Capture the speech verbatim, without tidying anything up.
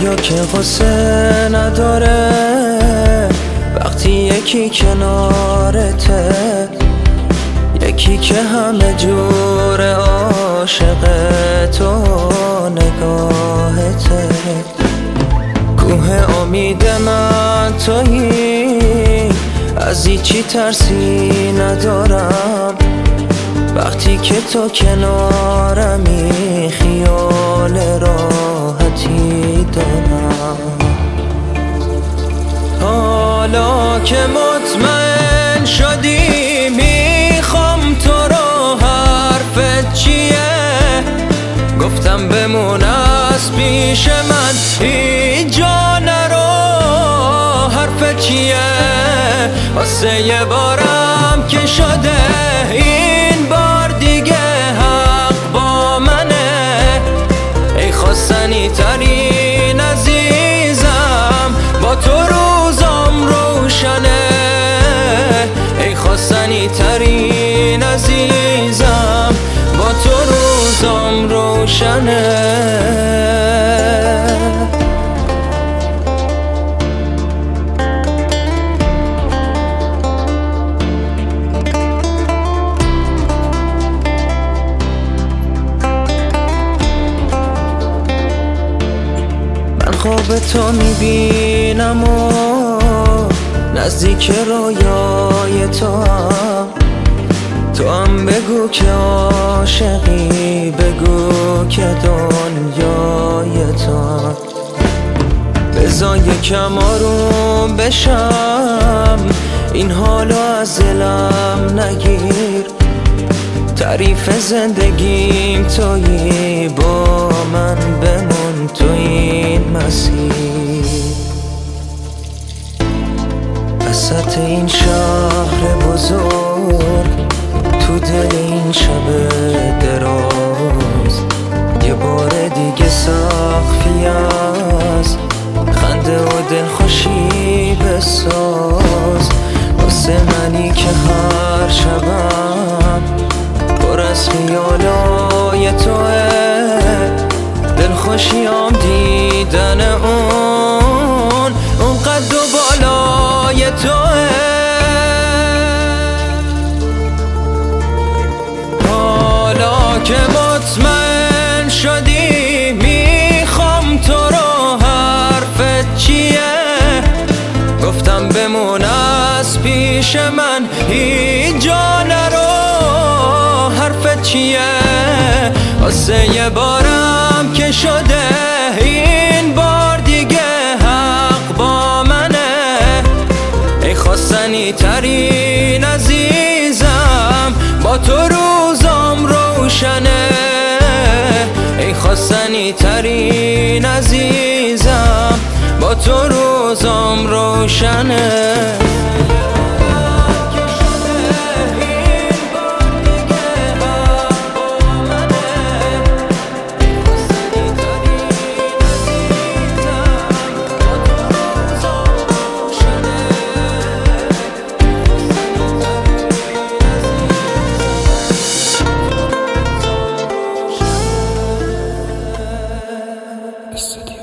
آیا که قصه نداره وقتی یکی کنارته، یکی که همه جور عاشق تو نگاهته؟ کوه امید من تویی، از هیچی ترسی ندارم وقتی که تو کنارمی، خیال راحتی دارم. حالا که مطمئن شدی میخوام تو رو، حرفت چیه؟ گفتم بمون از پیش من، هیچ جا نرو. حرفت چیه؟ واسه یه بارم که شده، این بار دیگه حق با منه. ای خواستنی ترین عزیزم، با تو روزم روشنه. ای خواستنی ترین عزیزم، با تو روزم روشنه. خواب تو میبینم و نزدیک رویای تو هم. تو هم بگو که عاشقی، بگو که دنیای تو هم. بذار یکم آروم بشم، این حالو از دلم نگیر. تعریف زندگیم تویی، با من بمون تو این مسیر. وسط این شهر بزرگ، تو دل این شب دراز، یه بار دیگه سقفی از خنده و دلخوشی بساز. واسه منی که هر شبم پر از خیالای توه، دلخوشیام دیدن اون اون قد و بالای توه. حالا که مطمئن شدی میخوام تو رو، حرفت چیه؟ گفتم بمون از پیش من، هیچ جا نرو. حرفت چیه؟ واسه یه بارم که شده، این بار دیگه حق با منه. ای خواستنی ترین عزیزم، با تو روزم روشنه. ای خواستنی ترین عزیزم، با تو روزم روشنه. استودیو